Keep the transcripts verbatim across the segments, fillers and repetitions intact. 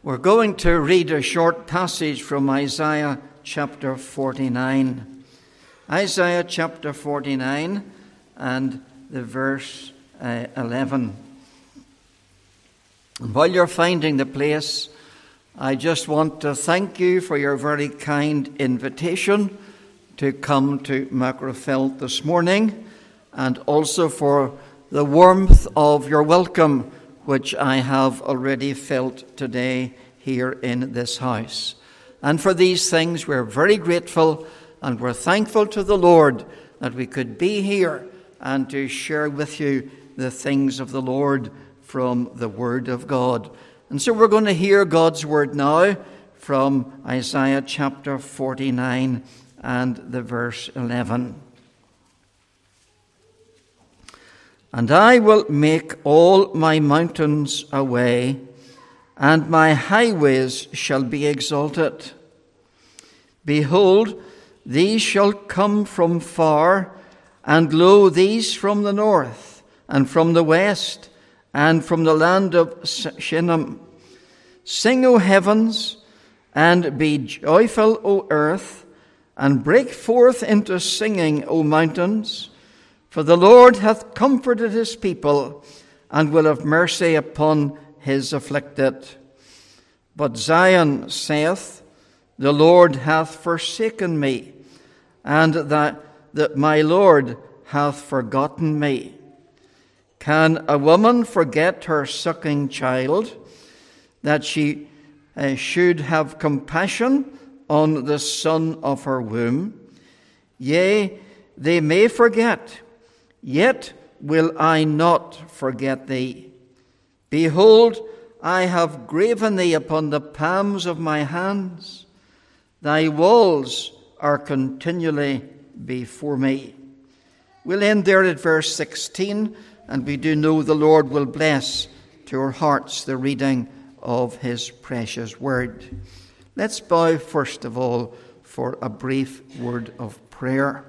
We're going to read a short passage from Isaiah chapter forty-nine. Isaiah chapter forty-nine and the verse uh, eleven. And while you're finding the place, I just want to thank you for your very kind invitation to come to Magherafelt this morning, and also for the warmth of your welcome, which I have already felt today here in this house. And for these things we're very grateful, and we're thankful to the Lord that we could be here and to share with you the things of the Lord from the Word of God. And so we're going to hear God's Word now from Isaiah chapter forty-nine and the verse eleven. And I will make all my mountains a way, and my highways shall be exalted. Behold, these shall come from far, and lo, these from the north, and from the west, and from the land of Shinim. Sing, O heavens, and be joyful, O earth, and break forth into singing, O mountains. For the Lord hath comforted his people, and will have mercy upon his afflicted. But Zion saith, The Lord hath forsaken me, and that, that my Lord hath forgotten me. Can a woman forget her sucking child, that she uh, should have compassion on the son of her womb? Yea, they may forget, yet will I not forget thee. Behold, I have graven thee upon the palms of my hands. Thy walls are continually before me. We'll end there at verse sixteen, and we do know the Lord will bless to our hearts the reading of his precious word. Let's bow first of all for a brief word of prayer.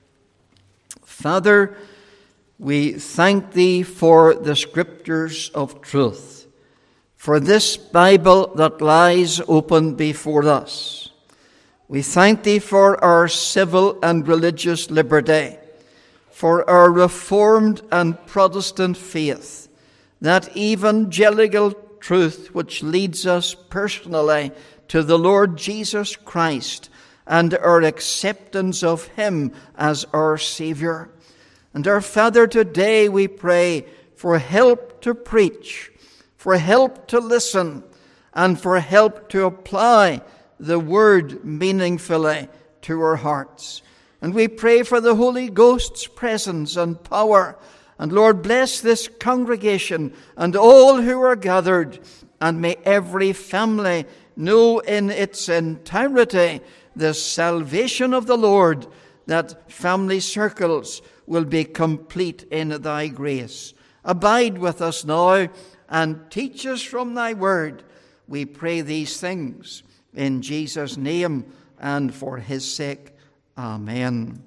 Father, we thank thee for the scriptures of truth, for this Bible that lies open before us. We thank thee for our civil and religious liberty, for our Reformed and Protestant faith, that evangelical truth which leads us personally to the Lord Jesus Christ and our acceptance of him as our Saviour. And our Father, today we pray for help to preach, for help to listen, and for help to apply the word meaningfully to our hearts. And we pray for the Holy Ghost's presence and power. And Lord, bless this congregation and all who are gathered, and may every family know in its entirety the salvation of the Lord, that family circles will be complete in thy grace. Abide with us now and teach us from thy word. We pray these things in Jesus' name and for his sake. Amen.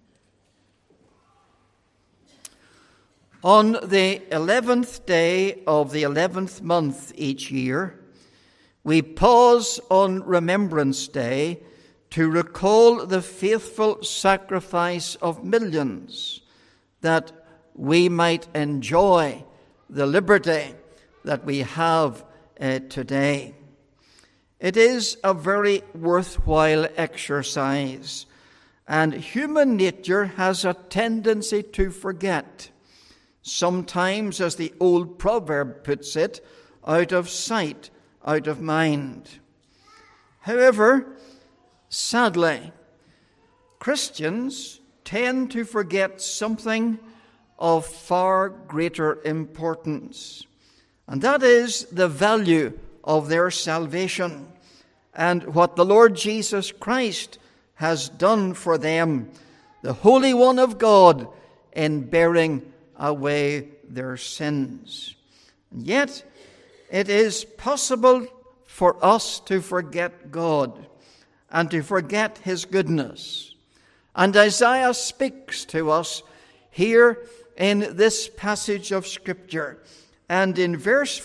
On the eleventh day of the eleventh month each year, we pause on Remembrance Day to recall the faithful sacrifice of millions, that we might enjoy the liberty that we have uh, today. It is a very worthwhile exercise, and human nature has a tendency to forget. Sometimes, as the old proverb puts it, out of sight, out of mind. However, sadly, Christians tend to forget something of far greater importance, and that is the value of their salvation and what the Lord Jesus Christ has done for them, the Holy One of God, in bearing away their sins. And yet, it is possible for us to forget God and to forget his goodness. And Isaiah speaks to us here in this passage of Scripture. And in verse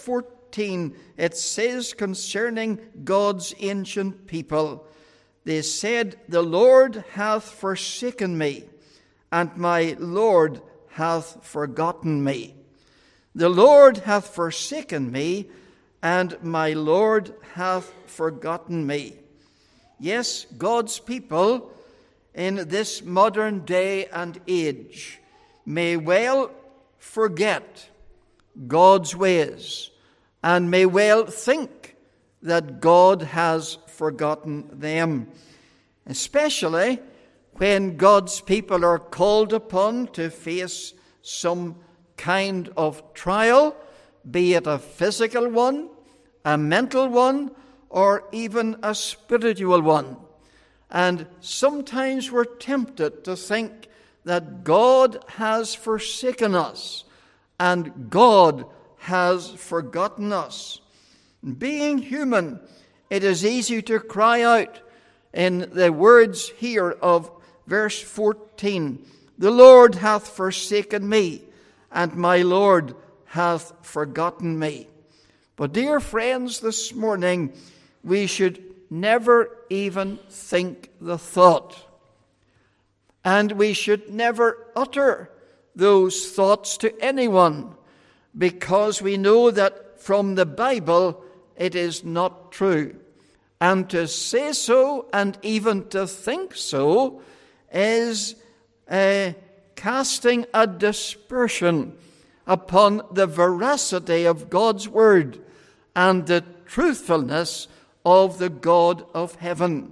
fourteen, it says concerning God's ancient people, they said, "The Lord hath forsaken me, and my Lord hath forgotten me." The Lord hath forsaken me, and my Lord hath forgotten me. Yes, God's people in this modern day and age may well forget God's ways and may well think that God has forgotten them, especially when God's people are called upon to face some kind of trial, be it a physical one, a mental one, or even a spiritual one. And sometimes we're tempted to think that God has forsaken us and God has forgotten us. Being human, it is easy to cry out in the words here of verse fourteen, "The Lord hath forsaken me, and my Lord hath forgotten me." But dear friends, this morning we should never even think the thought. And we should never utter those thoughts to anyone, because we know that from the Bible it is not true. And to say so and even to think so is uh, casting a dispersion upon the veracity of God's word and the truthfulness of the God of heaven.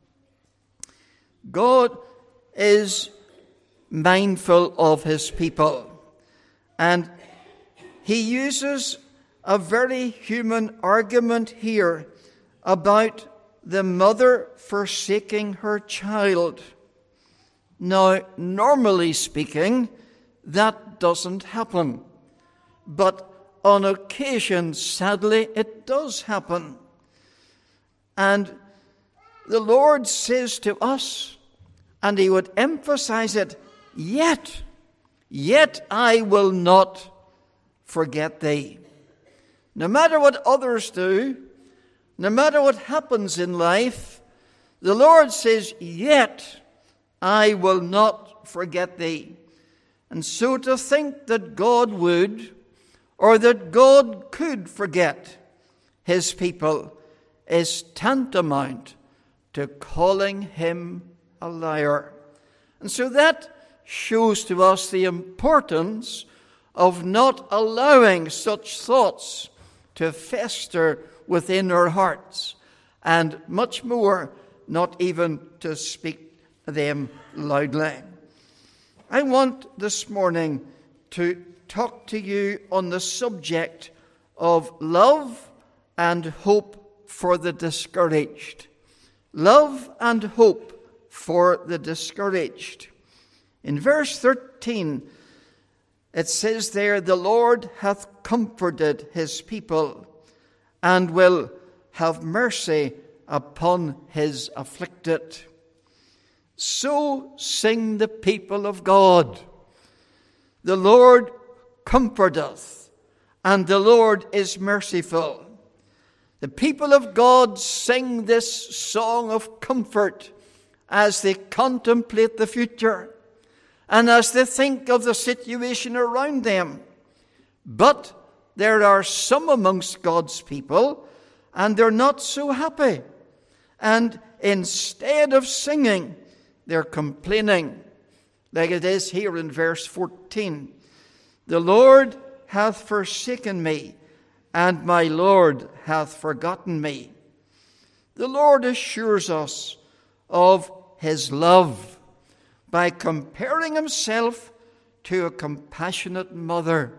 God is mindful of his people, and he uses a very human argument here about the mother forsaking her child. Now, normally speaking, that doesn't happen, but on occasion, sadly, it does happen. And the Lord says to us, and he would emphasize it, yet, yet I will not forget thee. No matter what others do, no matter what happens in life, the Lord says, yet I will not forget thee. And so to think that God would, or that God could forget his people, is tantamount to calling him a liar. And so that shows to us the importance of not allowing such thoughts to fester within our hearts, and much more not even to speak them loudly. I want this morning to talk to you on the subject of love and hope for the discouraged. Love and hope for the discouraged. In verse thirteen, it says there, "The Lord hath comforted his people, and will have mercy upon his afflicted." So sing the people of God. The Lord comforteth, and the Lord is merciful. The people of God sing this song of comfort as they contemplate the future and as they think of the situation around them. But there are some amongst God's people, and they're not so happy. And instead of singing, they're complaining, like it is here in verse fourteen. "The Lord hath forsaken me, and my Lord hath forgotten me." The Lord assures us of his love by comparing himself to a compassionate mother.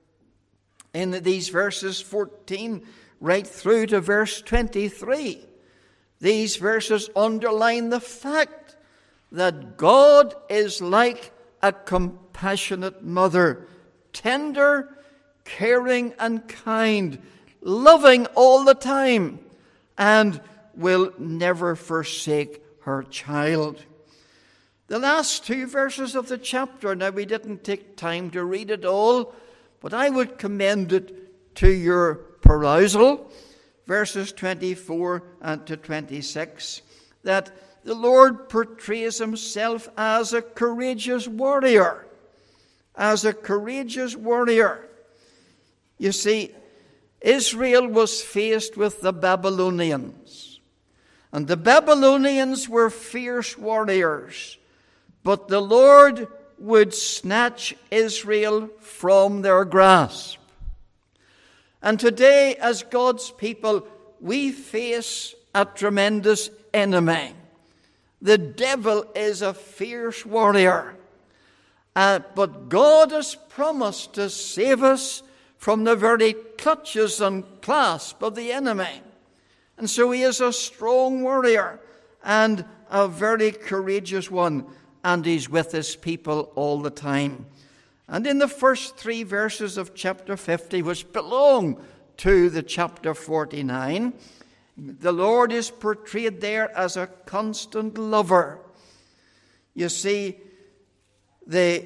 In these verses fourteen right through to verse twenty-three, these verses underline the fact that God is like a compassionate mother, tender, caring and kind, loving all the time, and will never forsake her child. The last two verses of the chapter, now we didn't take time to read it all, but I would commend it to your perusal, verses twenty-four and to twenty-six, that the Lord portrays himself as a courageous warrior. As a courageous warrior. You see, Israel was faced with the Babylonians. And the Babylonians were fierce warriors. But the Lord would snatch Israel from their grasp. And today, as God's people, we face a tremendous enemy. The devil is a fierce warrior. Uh, but God has promised to save us from the very clutches and clasp of the enemy. And so he is a strong warrior and a very courageous one. And he's with his people all the time. And in the first three verses of chapter fifty, which belong to the chapter forty-nine, the Lord is portrayed there as a constant lover. You see, the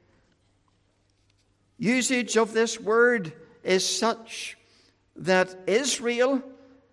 usage of this word is such that Israel,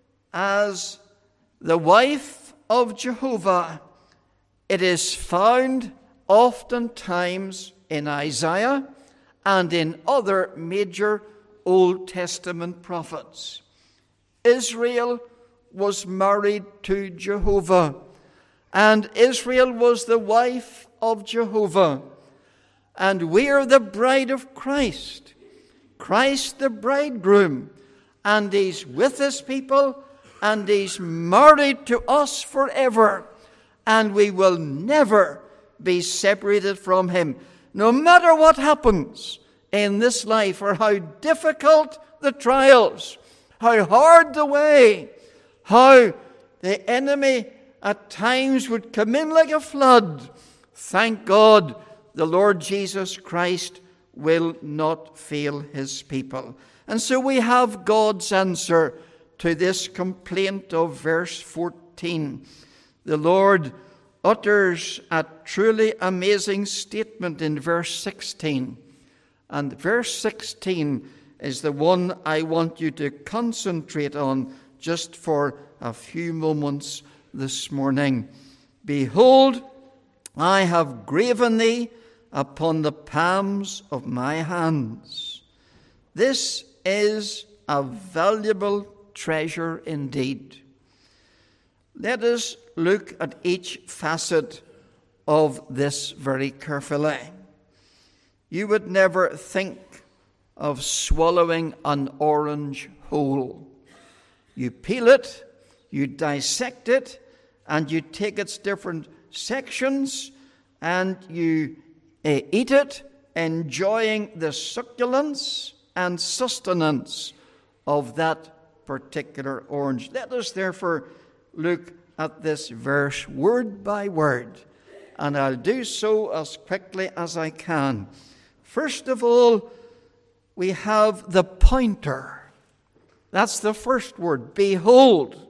as the wife of Jehovah, it is found oftentimes in Isaiah and in other major Old Testament prophets. Israel was married to Jehovah, and Israel was the wife of Jehovah. And we are the bride of Christ. Christ the bridegroom. And he's with his people, and he's married to us forever. And we will never be separated from him. No matter what happens in this life, or how difficult the trials, how hard the way, how the enemy at times would come in like a flood, thank God the Lord Jesus Christ will not fail his people. And so we have God's answer to this complaint of verse fourteen. The Lord utters a truly amazing statement in verse sixteen. And verse sixteen is the one I want you to concentrate on just for a few moments this morning. Behold, I have graven thee upon the palms of my hands. This is a valuable treasure indeed. Let us look at each facet of this very carefully. You would never think of swallowing an orange whole. You peel it, you dissect it, and you take its different sections, and you uh, eat it, enjoying the succulence and sustenance of that particular orange. Let us therefore look at this verse word by word, and I'll do so as quickly as I can. First of all, we have the pointer. That's the first word, behold.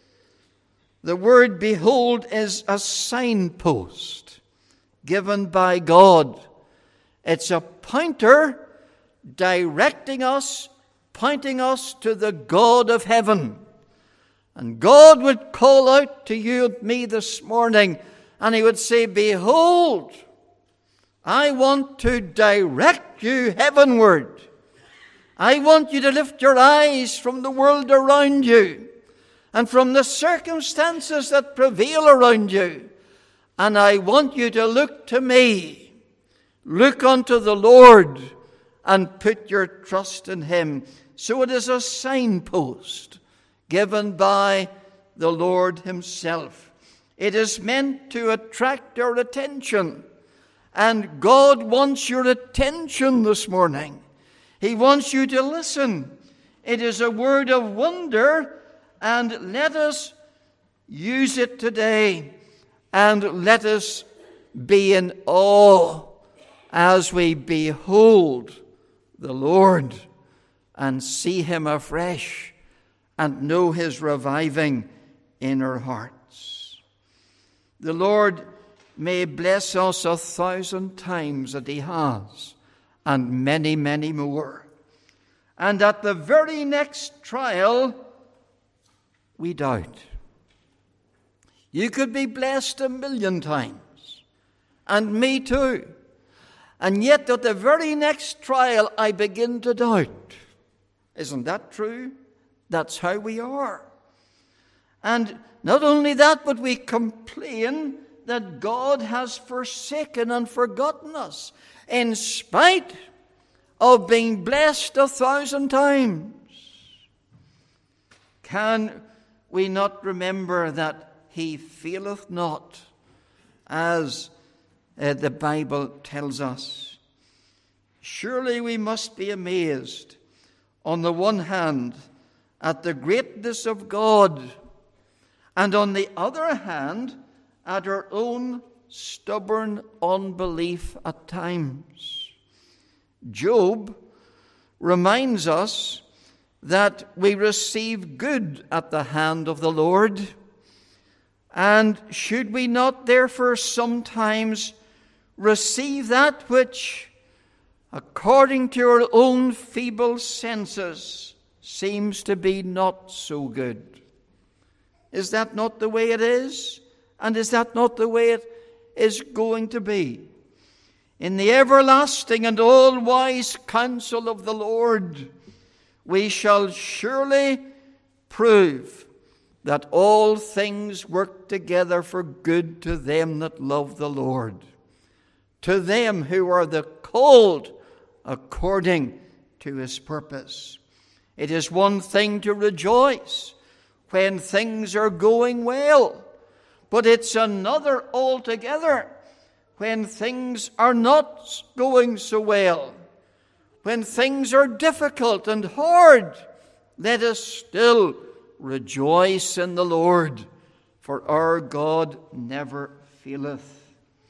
The word behold is a signpost given by God. It's a pointer directing us, pointing us to the God of heaven. And God would call out to you and me this morning, and he would say, behold, I want to direct you heavenward. I want you to lift your eyes from the world around you and from the circumstances that prevail around you. And I want you to look to me. Look unto the Lord and put your trust in him. So it is a signpost given by the Lord himself. It is meant to attract our attention. And God wants your attention this morning. He wants you to listen. It is a word of wonder, and let us use it today. And let us be in awe as we behold the Lord and see him afresh and know his reviving in our hearts. The Lord may bless us a thousand times that he has, and many, many more. And at the very next trial, we doubt. You could be blessed a million times, and me too. And yet at the very next trial, I begin to doubt. Isn't that true? That's how we are. And not only that, but we complain that God has forsaken and forgotten us, in spite of being blessed a thousand times. Can we not remember that he faileth not, as uh, the Bible tells us? Surely we must be amazed, on the one hand, at the greatness of God, and on the other hand, at our own stubborn unbelief at times. Job reminds us that we receive good at the hand of the Lord, and should we not therefore sometimes receive that which, according to our own feeble senses, seems to be not so good? Is that not the way it is? And is that not the way it is going to be? In the everlasting and all-wise counsel of the Lord, we shall surely prove that all things work together for good to them that love the Lord, to them who are the called according to his purpose. It is one thing to rejoice when things are going well, but it's another altogether when things are not going so well. When things are difficult and hard, let us still rejoice in the Lord, for our God never faileth.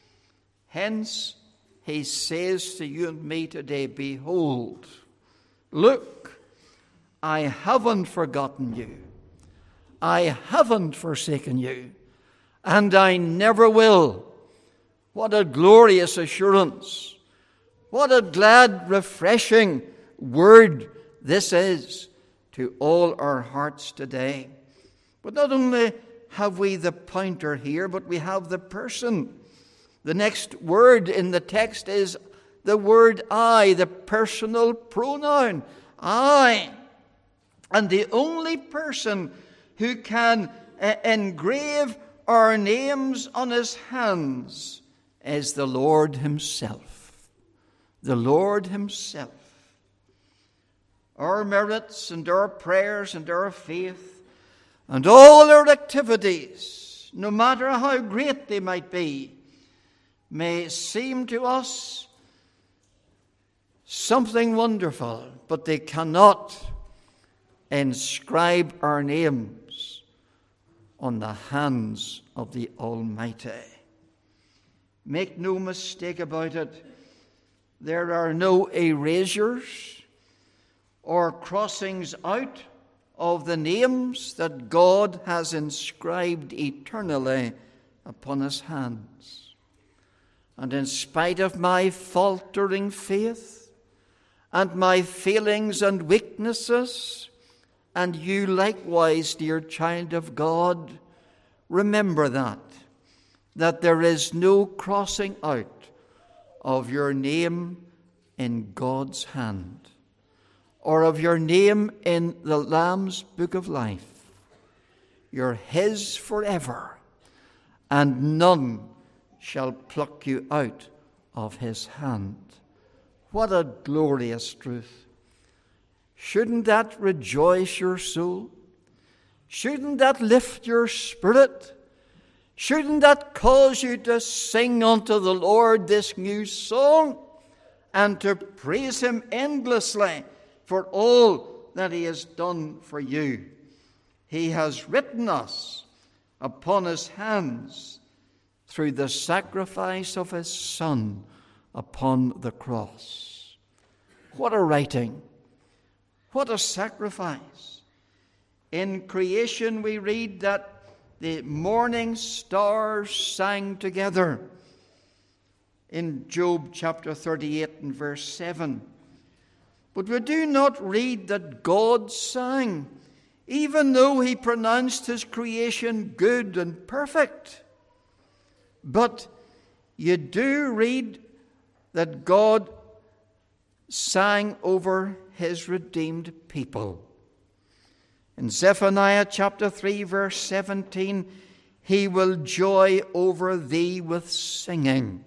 Hence, he says to you and me today, behold, look, I haven't forgotten you. I haven't forsaken you, and I never will. What a glorious assurance. What a glad, refreshing word this is to all our hearts today. But not only have we the pointer here, but we have the person. The next word in the text is the word I, the personal pronoun, I. And the only person who can uh, engrave our names on his hands is the Lord himself. The Lord himself. Our merits and our prayers and our faith and all our activities, no matter how great they might be, may seem to us something wonderful, but they cannot inscribe our names on the hands of the Almighty. Make no mistake about it, there are no erasures or crossings out of the names that God has inscribed eternally upon his hands. And in spite of my faltering faith and my failings and weaknesses, and you likewise, dear child of God, remember that, that there is no crossing out of your name in God's hand, or of your name in the Lamb's book of life. You're his forever, and none shall pluck you out of his hand. What a glorious truth. Shouldn't that rejoice your soul? Shouldn't that lift your spirit? Shouldn't that cause you to sing unto the Lord this new song and to praise him endlessly for all that he has done for you? He has written us upon his hands through the sacrifice of his Son upon the cross. What a writing! What a sacrifice! In creation we read that the morning stars sang together. In Job chapter thirty-eight and verse seven, But we do not read that God sang, even though he pronounced his creation good and perfect. But you do read that God sang over his redeemed people. In Zephaniah chapter three, verse seventeen, he will joy over thee with singing.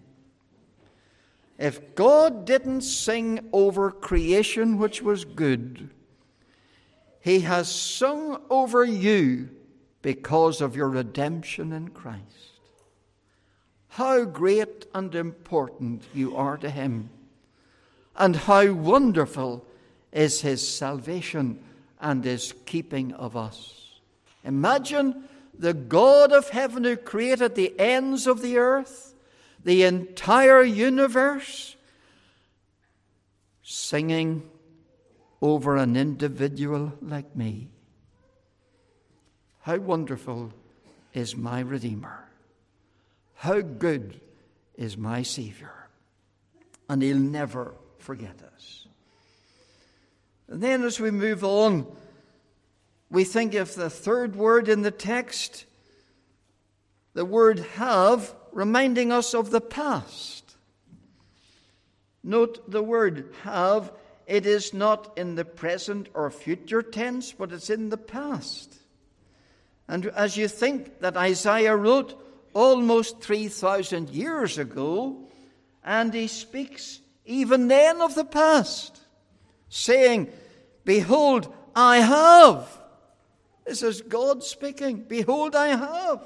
If God didn't sing over creation which was good, he has sung over you because of your redemption in Christ. How great and important you are to him, and how wonderful is his salvation and his keeping of us. Imagine the God of heaven who created the ends of the earth, the entire universe, singing over an individual like me. How wonderful is my Redeemer. How good is my Savior. And he'll never forget us. And then as we move on, we think of the third word in the text, the word have, reminding us of the past. Note the word have, it is not in the present or future tense, but it's in the past. And as you think that Isaiah wrote almost three thousand years ago, and he speaks even then of the past, saying, behold, I have. This is God speaking. Behold, I have.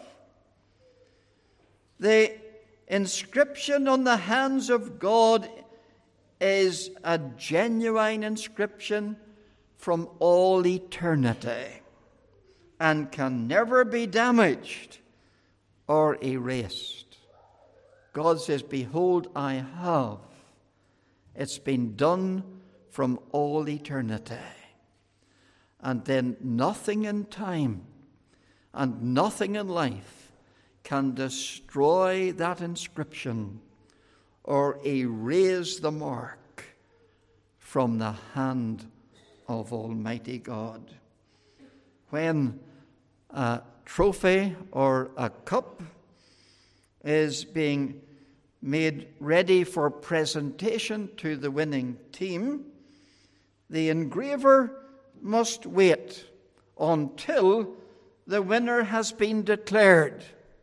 The inscription on the hands of God is a genuine inscription from all eternity and can never be damaged or erased. God says, behold, I have. It's been done from all eternity. And then nothing in time and nothing in life can destroy that inscription or erase the mark from the hand of Almighty God. When a trophy or a cup is being made ready for presentation to the winning team, the engraver must wait until the winner has been declared.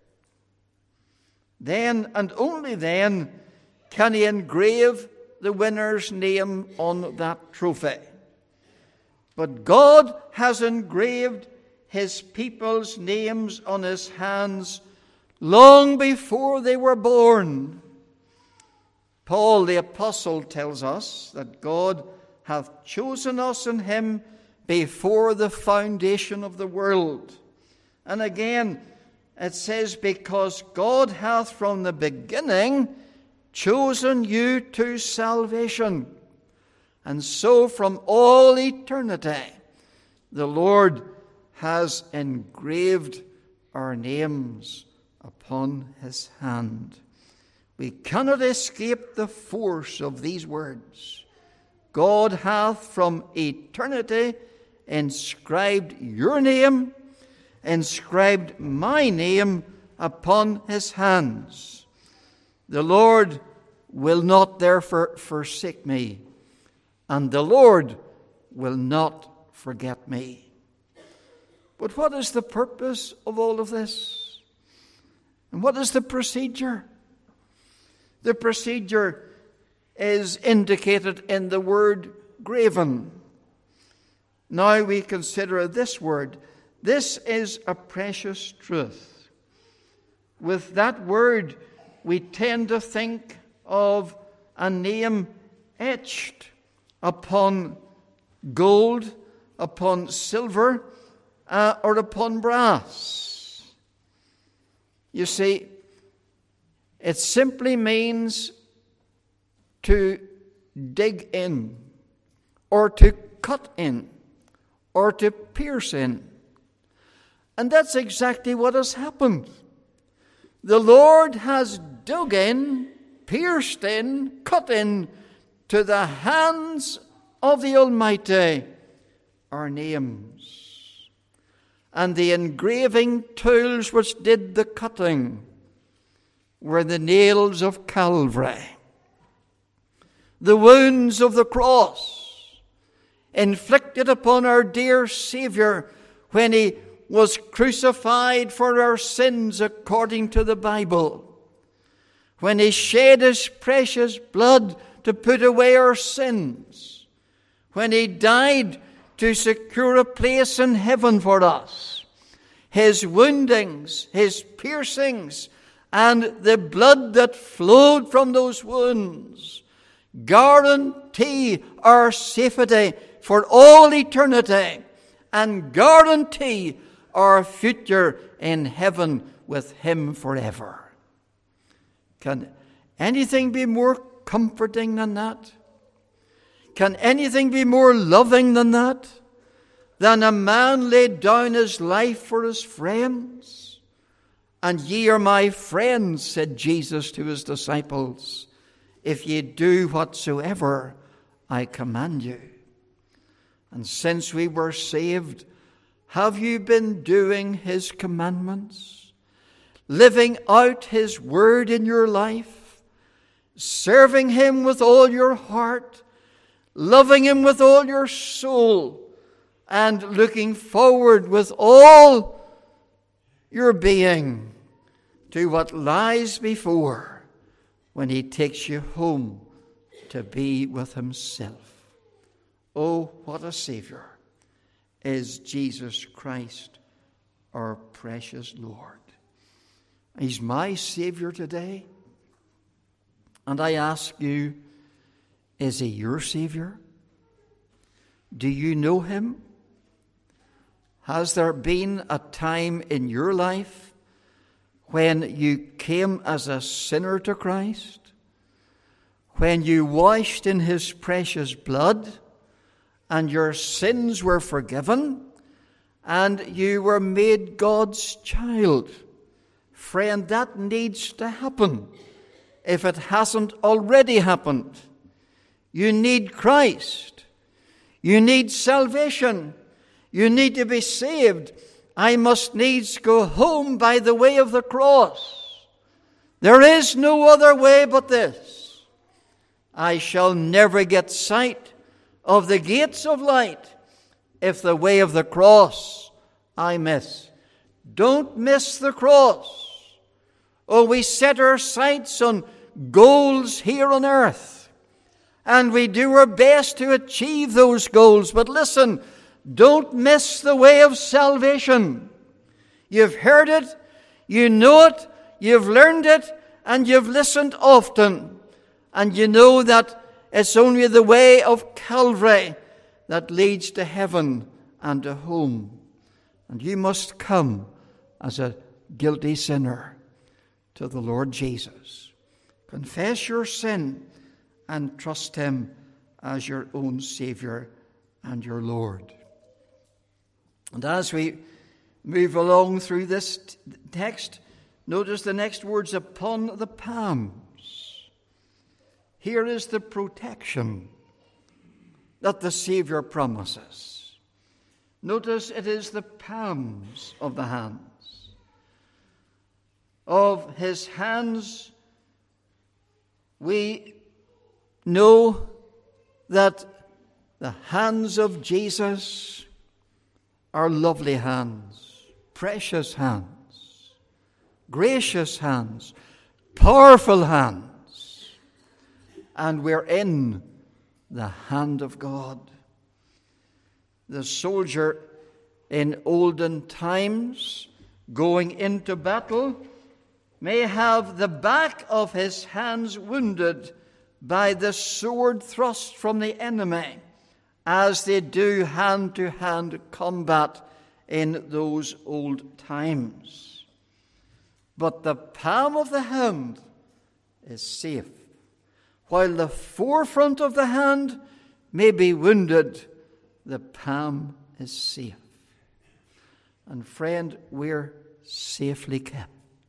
Then and only then can he engrave the winner's name on that trophy. But God has engraved his people's names on his hands long before they were born. Paul the apostle tells us that God hath chosen us in him before the foundation of the world. And again, it says, because God hath from the beginning chosen you to salvation. And so from all eternity, the Lord has engraved our names upon his hand. We cannot escape the force of these words. God hath from eternity inscribed your name, inscribed my name upon his hands. The Lord will not therefore forsake me, and the Lord will not forget me. But what is the purpose of all of this? And what is the procedure? The procedure is indicated in the word graven. Now we consider this word. This is a precious truth. With that word, we tend to think of a name etched upon gold, upon silver, uh, or upon brass. You see, it simply means to dig in, or to cut in, or to pierce in. And that's exactly what has happened. The Lord has dug in, pierced in, cut in to the hands of the Almighty are names, and the engraving tools which did the cutting were the nails of Calvary, the wounds of the cross inflicted upon our dear Saviour when he was crucified for our sins according to the Bible, when he shed his precious blood to put away our sins, when he died to secure a place in heaven for us. His woundings, his piercings, and the blood that flowed from those wounds guarantee our safety for all eternity and guarantee our future in heaven with him forever. Can anything be more comforting than that? Can anything be more loving than that? Than a man laid down his life for his friends? And ye are my friends, said Jesus to his disciples, if ye do whatsoever I command you. And since we were saved, have you been doing his commandments? Living out his word in your life? Serving him with all your heart? Loving him with all your soul? And looking forward with all your being to what lies before when he takes you home to be with himself. Oh, what a Savior is Jesus Christ, our precious Lord. He's my Savior today. And I ask you, is he your Savior? Do you know him? Has there been a time in your life when you came as a sinner to Christ? When you washed in his precious blood and your sins were forgiven and you were made God's child? Friend, that needs to happen if it hasn't already happened. You need Christ. You need salvation. You need to be saved. I must needs go home by the way of the cross. There is no other way but this. I shall never get sight of the gates of light if the way of the cross I miss. Don't miss the cross. Oh, we set our sights on goals here on earth, and we do our best to achieve those goals. But listen, don't miss the way of salvation. You've heard it, you know it, you've learned it, and you've listened often. And you know that it's only the way of Calvary that leads to heaven and to home. And you must come as a guilty sinner to the Lord Jesus. Confess your sin and trust him as your own Savior and your Lord. And as we move along through this t- text, notice the next words, upon the palms. Here is the protection that the Savior promises. Notice it is the palms of the hands. Of his hands, we know that the hands of Jesus are lovely hands, precious hands, gracious hands, powerful hands. And we're in the hand of God. The soldier in olden times going into battle may have the back of his hands wounded by the sword thrust from the enemy, as they do hand-to-hand combat in those old times. But the palm of the hand is safe. While the forefront of the hand may be wounded, the palm is safe. And friend, we're safely kept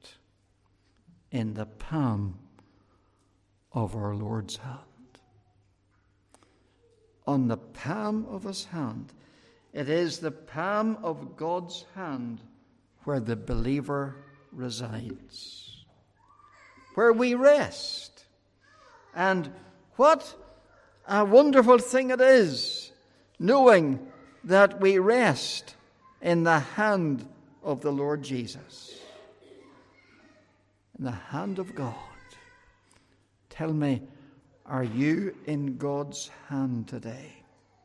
in the palm of our Lord's hand. on the palm of his hand. It is the palm of God's hand where the believer resides, where we rest. And what a wonderful thing it is, knowing that we rest in the hand of the Lord Jesus, in the hand of God. Tell me, are you in God's hand today?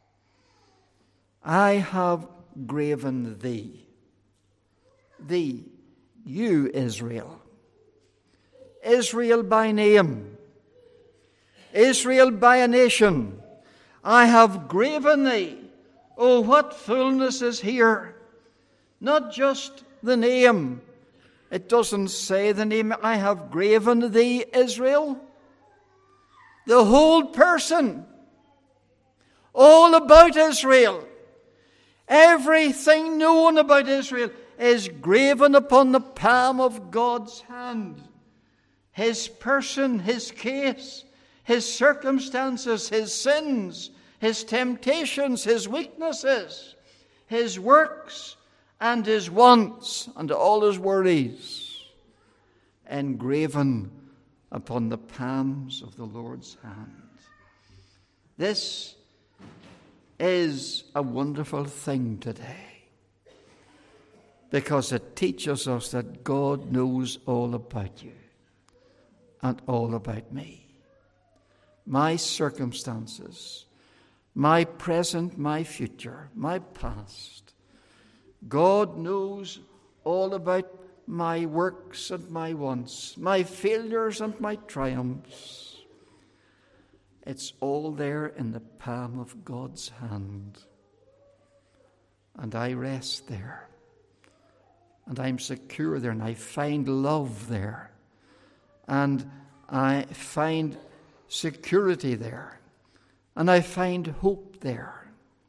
I have graven thee, thee, you, Israel. Israel by name, Israel by a nation. I have graven thee. Oh, what fullness is here. Not just the name. It doesn't say the name. I have graven thee, Israel. The whole person. All about Israel. Everything known about Israel is graven upon the palm of God's hand. His person, his case, his circumstances, his sins, his temptations, his weaknesses, his works, and his wants, and all his worries, engraven upon the palms of the Lord's hand. This is a wonderful thing today, because it teaches us that God knows all about you and all about me. My circumstances, my present, my future, my past. God knows all about my works and my wants, my failures and my triumphs. It's all there in the palm of God's hand. And I rest there. And I'm secure there, and I find love there. And I find security there. And I find hope there.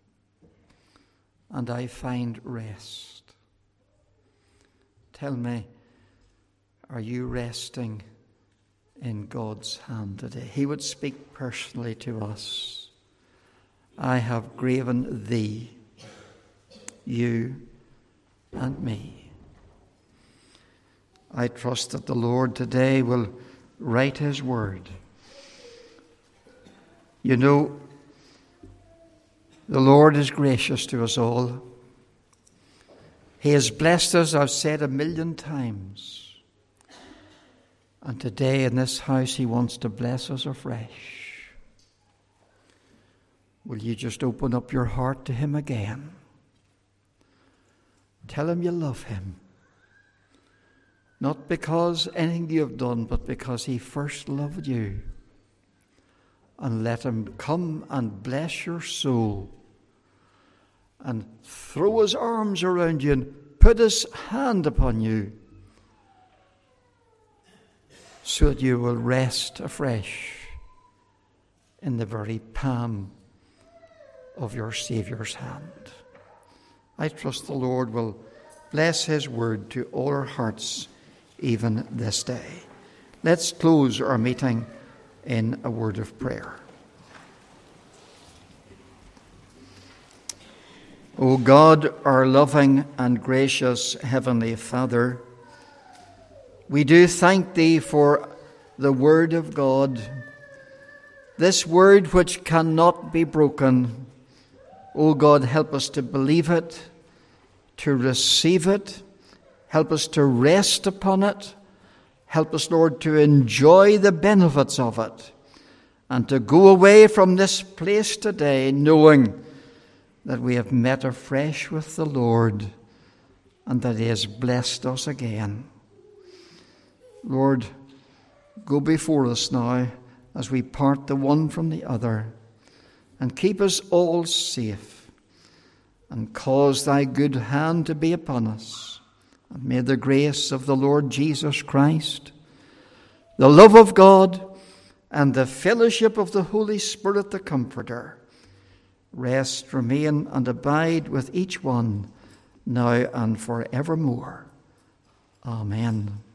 And I find rest. Tell me, are you resting in God's hand today? He would speak personally to us. I have graven thee, you and me. I trust that the Lord today will write his word. You know, the Lord is gracious to us all. He has blessed us, I've said a million times. And today in this house he wants to bless us afresh. Will you just open up your heart to him again? Tell him you love him. Not because anything you have done, but because he first loved you. And let him come and bless your soul. And throw his arms around you and put his hand upon you, so that you will rest afresh in the very palm of your Saviour's hand. I trust the Lord will bless his word to all our hearts even this day. Let's close our meeting in a word of prayer. O God, our loving and gracious Heavenly Father, we do thank thee for the word of God, this word which cannot be broken. O God, help us to believe it, to receive it. Help us to rest upon it. Help us, Lord, to enjoy the benefits of it and to go away from this place today knowing that we have met afresh with the Lord and that he has blessed us again. Lord, go before us now as we part the one from the other, and keep us all safe, and cause thy good hand to be upon us. And may the grace of the Lord Jesus Christ, the love of God, and the fellowship of the Holy Spirit, the Comforter, rest, remain, and abide with each one, now and forevermore. Amen.